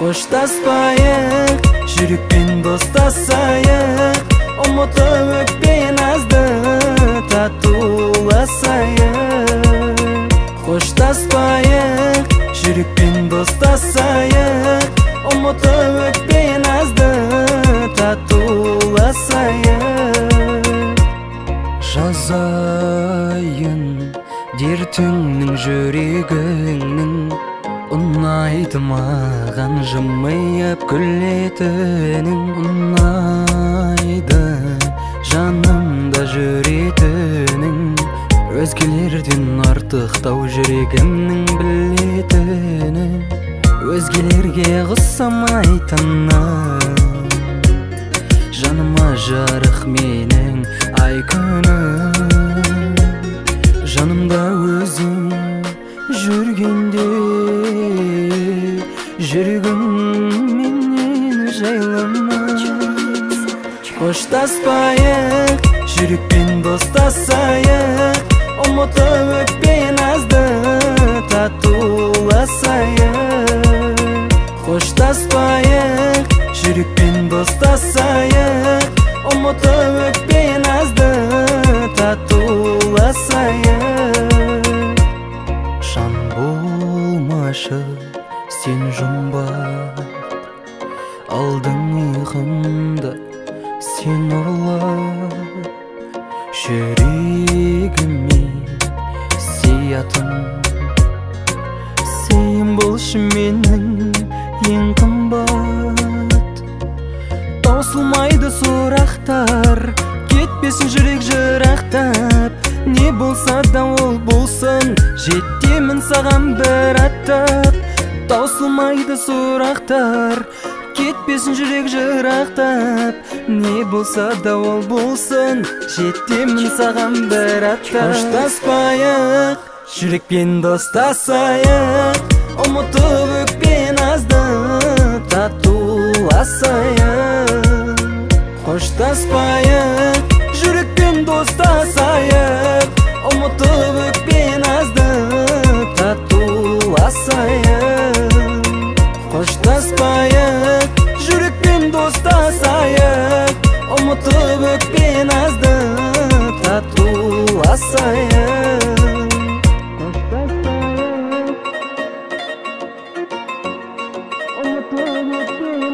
Koştaspayık, жүрекпен достасайық, ұмытып өкпен азды татуласайық. Koştaspayık, жүрекпен достасайық, ұмытып өкпен азды татуласайық. Жазайын дертіңнің жүрегіңнің, ұнайды маған жымиып күлетінің, ұнайды жанымда жүретінің, өзгелерден артықтау жүрегімнің білетіні, өзгелерге қысамайтыны, жаныма жарық менің ай күнім, жанымда өзің жүргенде жүрегім менен жайлама. Koştaspayık, жүрекпен достасайық, ұмытып өкпен азды татуласайық. Koştaspayık, жүрекпен достасайық, ұмытып өкпен азды татуласайық. Жан болмашы сен жұмбақ, алдың ұйқымды сен ұрлап, жүрегіме сиятын сен болшы менің ең қымбат. Таусылмайды сұрақтар, кетпесін жүрек жырақтап, не болса да ол болсын, жетемін саған бір аттап. Таусылмайды сұрақтар, кетпесін жүрек жырақтап, не болса да ол болсын, жетемін саған бір аттап. Koştaspayık, жүрекпен достасайық, ұмытып өкпен азды татуласайық. Koştaspayık, жүрекпен достасайық, ұмытып өкпен азды татуласайық. Koştaspayık, жүрекпен достасайық, ұмытып өкпен азды татуласайық. Koştaspayık, ұмытып өкпен